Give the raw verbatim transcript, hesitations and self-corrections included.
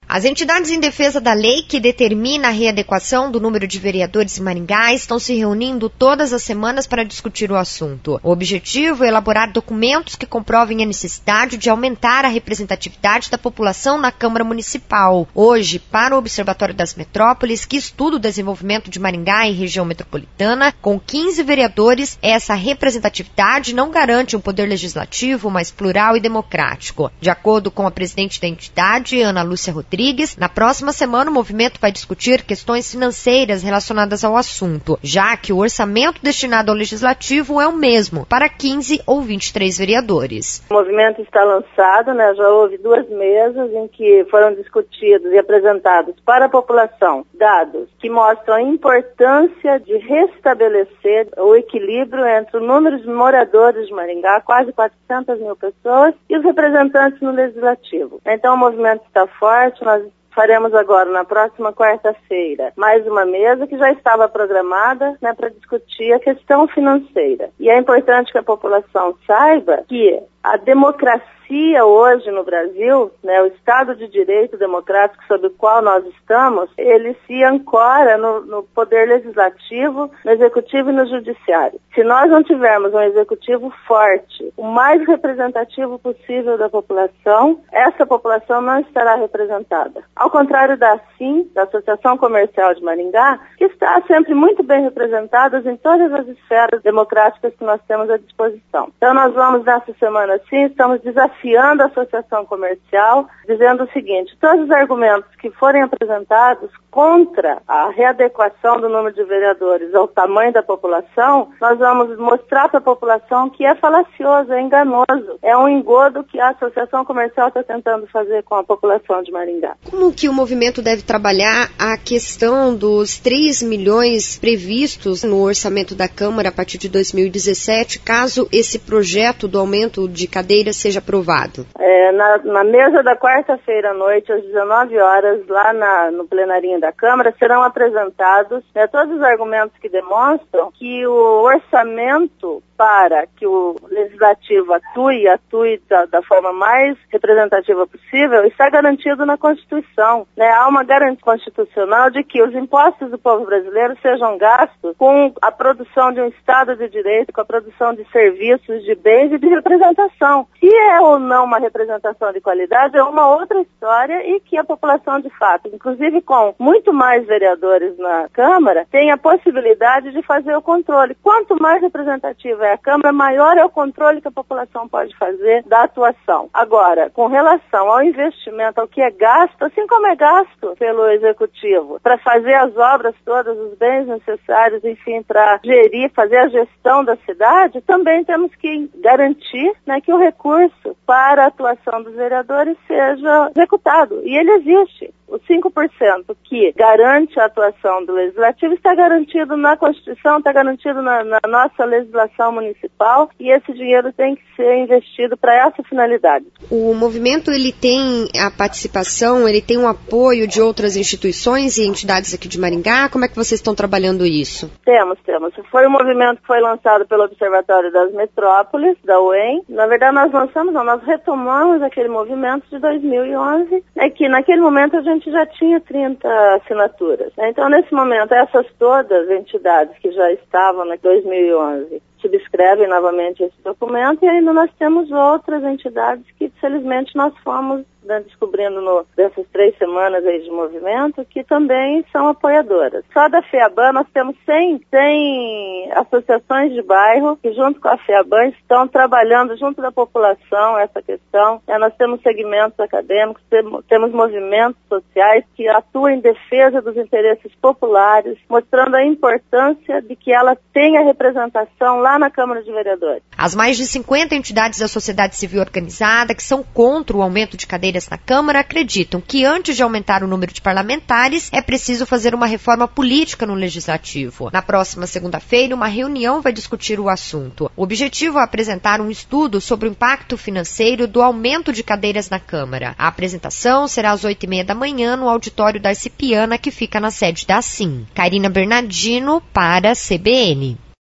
As entidades em defesa da lei que determina a readequação do número de vereadores em Maringá estão se reunindo todas as semanas para discutir o assunto. O objetivo é elaborar documentos que comprovem a necessidade de aumentar a representatividade da população na Câmara Municipal. Hoje, para o Observatório das Metrópoles, que estuda o desenvolvimento de Maringá e região metropolitana, com quinze vereadores, essa representatividade não garante um poder legislativo mais plural e democrático. De acordo com a presidente da entidade, Ana Lúcia Rodrigues, na próxima semana o movimento vai discutir questões financeiras relacionadas ao assunto, já que o orçamento destinado ao legislativo é o mesmo para quinze ou vinte e três vereadores. O movimento está lançado, né, já houve duas mesas em que foram discutidos e apresentados para a população dados que mostram a importância de restabelecer o equilíbrio entre o número de moradores de Maringá, quase quatrocentas mil pessoas, e os representantes no legislativo. Então o movimento está forte. Nós faremos agora, na próxima quarta-feira, mais uma mesa que já estava programada, né, para discutir a questão financeira. E é importante que a população saiba que a democracia hoje no Brasil, né, o Estado de Direito democrático sob o qual nós estamos, ele se ancora no, no poder legislativo, no executivo e no judiciário. Se nós não tivermos um executivo forte, o mais representativo possível da população, essa população não estará representada. Ao contrário da ASSIM, da Associação Comercial de Maringá, que está sempre muito bem representada em todas as esferas democráticas que nós temos à disposição. Então nós vamos nessa semana assim, estamos desafiando a Associação Comercial, dizendo o seguinte: todos os argumentos que forem apresentados contra a readequação do número de vereadores ao tamanho da população, nós vamos mostrar para a população que é falacioso, é enganoso, é um engodo que a Associação Comercial está tentando fazer com a população de Maringá. Como que o movimento deve trabalhar a questão dos três milhões previstos no orçamento da Câmara a partir de dois mil e dezessete, caso esse projeto do aumento de cadeiras seja aprovado? É, na, na mesa da quarta-feira à noite, às dezenove horas, lá na, no plenarinho da Câmara, serão apresentados, né, todos os argumentos que demonstram que o orçamento para que o Legislativo atue, atue da, da forma mais representativa possível, está garantido na Constituição. Né? Há uma garantia constitucional de que os impostos do povo brasileiro sejam gastos com a produção de um Estado de Direito, com a produção de serviços, de bens e de representação. Se é ou não uma representação de qualidade, é uma outra história, e que a população, de fato, inclusive com muito mais vereadores na Câmara, tem a possibilidade de fazer o controle. Quanto mais representativa é a Câmara, maior é o controle que a população pode fazer da atuação. Agora, com relação ao investimento, ao que é gasto, assim como é gasto pelo Executivo, para fazer as obras todas, os bens necessários, enfim, para gerir, fazer a gestão da cidade, também temos que garantir, né, que o recurso para a atuação dos vereadores seja executado. E ele existe. Os cinco por cento que garante a atuação do Legislativo está garantido na Constituição, está garantido na, na nossa legislação municipal, e esse dinheiro tem que ser investido para essa finalidade. O movimento, ele tem a participação, ele tem o apoio de outras instituições e entidades aqui de Maringá? Como é que vocês estão trabalhando isso? Temos, temos. Foi um movimento que foi lançado pelo Observatório das Metrópoles, da U E M. Na verdade, nós lançamos, não, nós retomamos aquele movimento de dois mil e onze, é que naquele momento a gente já tinha trinta assinaturas. Então, nesse momento, essas todas as entidades que já estavam em dois mil e onze subscrevem novamente esse documento, e ainda nós temos outras entidades que, felizmente, nós fomos, né, descobrindo no, dessas três semanas aí de movimento, que também são apoiadoras. Só da FEABAN nós temos cem, cem associações de bairro que, junto com a FEABAN, estão trabalhando junto da população essa questão. É, nós temos segmentos acadêmicos, temos, temos movimentos sociais que atuam em defesa dos interesses populares, mostrando a importância de que ela tenha representação lá na Câmara de Vereadores. As mais de cinquenta entidades da sociedade civil organizada que são contra o aumento de cadeiras na Câmara acreditam que, antes de aumentar o número de parlamentares, é preciso fazer uma reforma política no Legislativo. Na próxima segunda-feira, uma reunião vai discutir o assunto. O objetivo é apresentar um estudo sobre o impacto financeiro do aumento de cadeiras na Câmara. A apresentação será às oito e meia da manhã no auditório da Cipiana, que fica na sede da ASSIM. Karina Bernardino, para a C B N.